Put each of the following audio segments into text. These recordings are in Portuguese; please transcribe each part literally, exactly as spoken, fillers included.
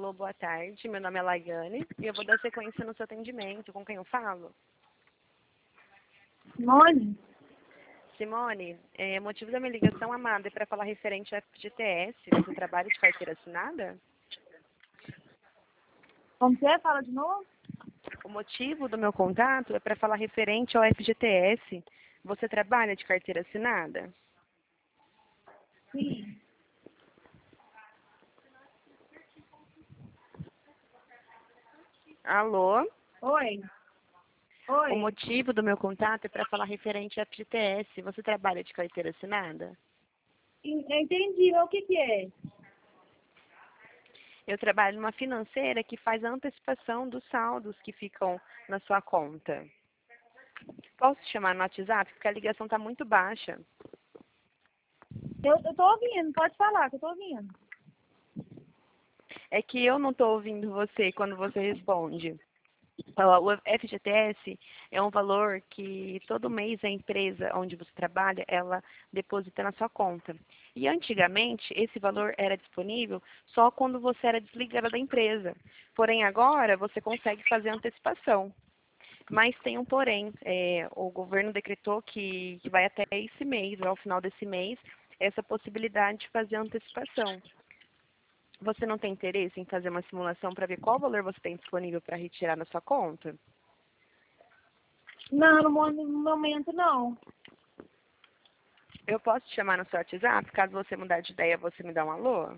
Alô, boa tarde. Meu nome é Laiane e eu vou dar sequência no seu atendimento. Com quem eu falo? Simone? Simone, é, o motivo da minha ligação, amada, é para falar referente ao F G T S. Você trabalha de carteira assinada? Como que é? Fala de novo? O motivo do meu contato é para falar referente ao F G T S. Você trabalha de carteira assinada? Sim. Alô? Oi? O Oi? motivo do meu contato é para falar referente ao F G T S. Você trabalha de carteira assinada? En- Eu entendi, mas o que que é? Eu trabalho numa financeira que faz a antecipação dos saldos que ficam na sua conta. Posso te chamar no WhatsApp? Porque a ligação está muito baixa. Eu, eu tô ouvindo, pode falar que eu tô ouvindo. É que eu não estou ouvindo você quando você responde. Ó, o F G T S é um valor que todo mês a empresa onde você trabalha, ela deposita na sua conta. E antigamente, esse valor era disponível só quando você era desligada da empresa. Porém, agora você consegue fazer antecipação. Mas tem um porém, é, o governo decretou que, que vai até esse mês, vai ao final desse mês, essa possibilidade de fazer antecipação. Você não tem interesse em fazer uma simulação para ver qual valor você tem disponível para retirar na sua conta? Não, no mo- no momento não. Eu posso te chamar no seu WhatsApp? Caso você mudar de ideia, você me dá um alô?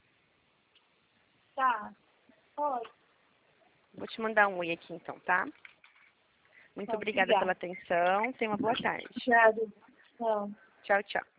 Tá, pode. Vou te mandar um oi aqui então, tá? Muito Tá, obrigada pela obrigada. atenção. Tenha uma boa tarde. Obrigada. Tchau. Tchau, tchau.